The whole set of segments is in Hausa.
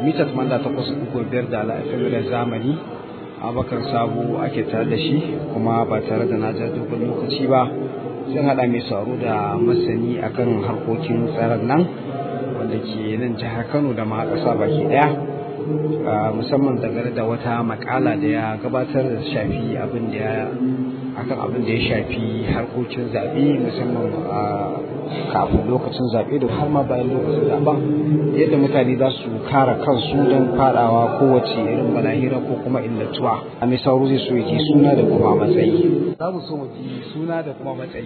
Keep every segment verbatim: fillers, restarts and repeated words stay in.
mita tamanin da takwas da ɗigo biyar da al'afin da zamani. Abubakar Sabo ake tare da shi, kuma ba tare da na ja dogon lokaci ba zan haɗa mai sauraro da masani akan harkokin tsaron nan wanda ke nan jihar Kano da ma ƙasa baki ɗaya, musamman dangane da wata makala da ya gabatar da shafi abin da ya akan abin da ya shafi harkokin zaɓe, musamman a kafin lokacin zaɓe da har ma bayan lokacin zaɓen, yadda mutane za su kare kansu don faɗawa kowace irin balahira ko kuma illatuwa. A mai sauro zai so yake suna da kuma matsayi. Za mu so mu ji suna da kuma matsayi.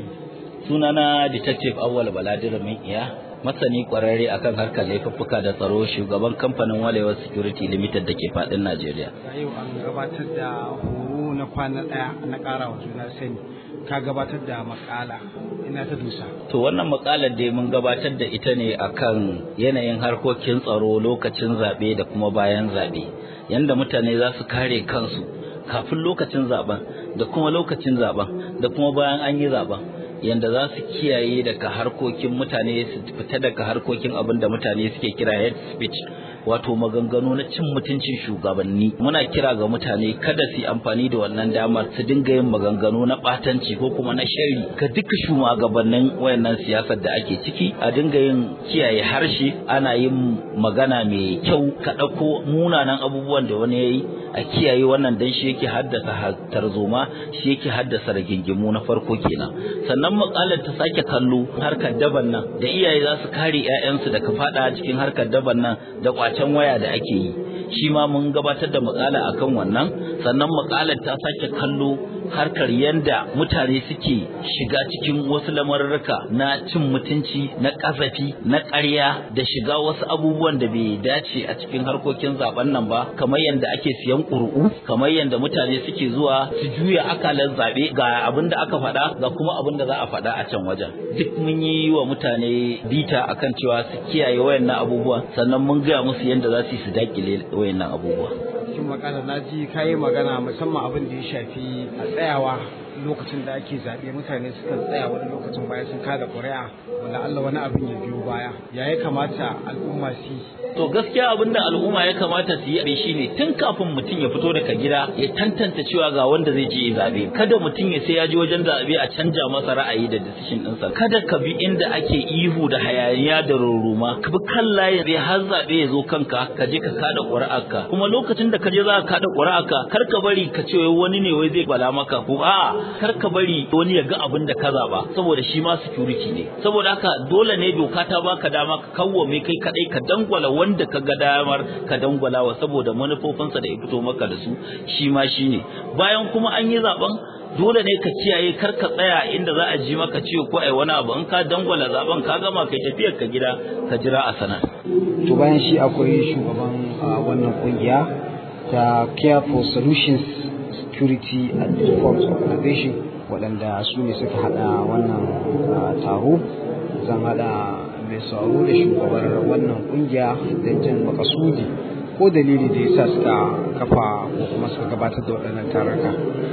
Sunana Detective Awwal Baladir Min Iya, masani kwararre akan harkar laifuffuka da tsaro, shugaban kamfanin Walewa Security Limited da ke faɗin Najeriya. Yau an gabatar da horo na kwana ɗaya na ƙara wa juna sani, ka gabatar da makala, ina ta dusa. To wannan makalar dai mun gabatar da ita ne akan yanayin harkokin tsaro lokacin zaɓe da kuma bayan zaɓe, yanda mutane za su kare kansu kafin lokacin zaɓen da kuma lokacin zaɓen da kuma bayan an yi zaɓen, yanda za su kiyaye daga harkokin mutane, su fita daga harkokin abin da mutane suke kira hate speech, wato maganganu na cin mutuncin shugabanni. Muna kira ga mutane kada su yi amfani da wannan damar su dinga yin maganganu na batanci ko kuma na shari ga duka shugabannin wayannan siyasar da ake ciki. A dinga yin kiyaye harshe, ana yin magana mai kyau, ka ɗauko munanan abubuwan da wani ya yi a kiyaye wannan, dan shi yake haddasa tarzoma, shi yake haddasa rigingimu na farko kenan. Sannan makalar ta sake kallo harkar daban nan da iyaye za su kare 'ya'yansu daga fada cikin harkar daban nan da can waya da ake yi, shi ma mun gabatar da makala akan wannan. Sannan makalar ta sake kallo harkar yanda mutane suke shiga cikin wasu lamarurruka na cin mutunci, na kasafi, na ƙarya, da shiga wasu abubuwan da bai dace a cikin harkokin zaben nan ba, kamar yanda ake siyan ƙuri'u, kamar yanda mutane suke zuwa su juya akalan zabe, ga abin da aka faɗa ga kuma abin da za a faɗa a can wajen. Duk mun yi wa mutane bita akan cewa su kiyaye wayannan abubuwan, sannan mun gaya musu yanda za su yi su dakile wayannan abubuwa. Cikin makala na ji kayi magana musamman abin da ya shafi a tsayawa lokacin da ake zaɓe, mutane sukan tsaya wani lokacin bayan sun kada ƙuri'a, wanda Allah wani abin ya biyo baya, ya ya kamata al'umma su yi? To gaskiya abin da al'umma ya kamata su yi shi ne tun kafin mutum ya fito daga gida ya tantance cewa ga wanda zai je zaɓe. Kada mutum ya sai ya je wajen zaɓe a canja masa ra'ayi da decision ɗinsa. Kada ka bi inda ake ihu da hayaniya da ruruma, ka bi kan layin zai har zaɓe ya zo kanka ka je ka kada ƙuri'arka. Kuma lokacin da ka je za ka kada ƙuri'arka, kar ka bari ka ce wani ne wai zai bala maka, ko a'a kar ka bari wani ya ga abin da ka zaɓa, saboda shi ma security ne. Saboda haka dole ne doka ta baka dama ka kawwame kai kadai ka dangwala wanda ka ga damar ka dangwalawa, saboda manufofinsa da ya fito maka da su shi ma shi ne. Bayan kuma an yi zaben, dole ne ka kiyaye kar ka tsaya inda za a ji maka ciwo ko ai wani abu. In ka dangwala zaben ka gama kai tafiyar ka gida ka jira a sanar. To bayan shi akwai shugaban wannan kungiya ta Care for Solutions Security and Reforms Organization, waɗanda su ne suka hada wannan taro. Zan hada mai sauro da shugabar wannan kungiya don jin makasudi ko dalili da yasa suka kafa ko kuma suka gabatar da waɗannan taruka.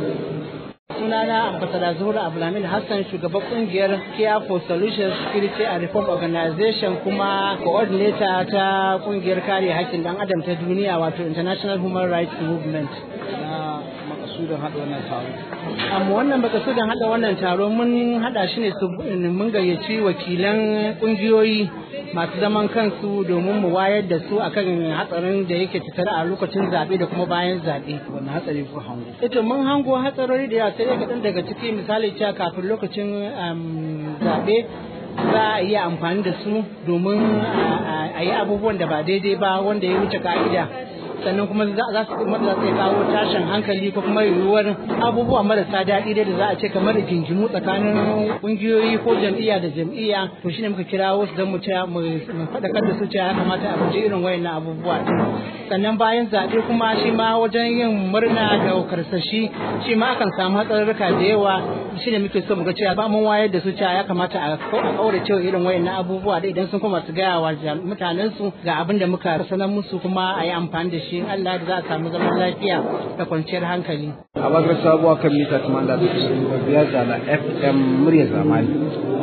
Sunana Ambassador Zuhra Abdulhamid Hassan, shugaban kungiyar Care for Solutions Security and Reform Organization, kuma coordinator ta kungiyar kare haƙƙin dan adam ta duniya, wato International Human Rights Movement. Makasudin hada wannan taro. Amma wannan makasudin hada wannan taro mun hada shi ne su mun gayyaci wakilan kungiyoyi masu zaman kansu domin mu wayar da su akan hatsarin da yake tattare a lokacin zabe da kuma bayan zabe. Wannan hatsari ko hango? Ito mun hango hatsarori da yawa, sai dai kaɗan daga ciki misali cewa kafin lokacin zabe za a iya amfani da su domin a yi abubuwan da ba daidai ba wanda ya wuce ka'ida. sannan kuma za su kuma za su kawo tashin hankali ko kuma yiwuwar abubuwa marasa daɗi da za a ce kamar gingimu tsakanin kungiyoyi ko jam'iyya da jam'iyya. To shine muka kirawo su don mu ta mu faɗakar da su cewa ya kamata a guji irin wayannan abubuwa. Sannan bayan zaɓe kuma shi ma wajen yin murna da karsashi shi ma akan samu hatsarurruka da yawa. Shine muke so mu ga cewa ba mun wayar da su cewa ya kamata a kaura cewa irin wayannan abubuwa da idan sun koma su gaya wa mutanen su ga abin da muka sanar musu kuma a yi amfani da shi. Allah da za a samu zaman lafiya da kwanciyar hankali. A bakar sabuwa kan mita tamanin da biyar da F M murya zamani.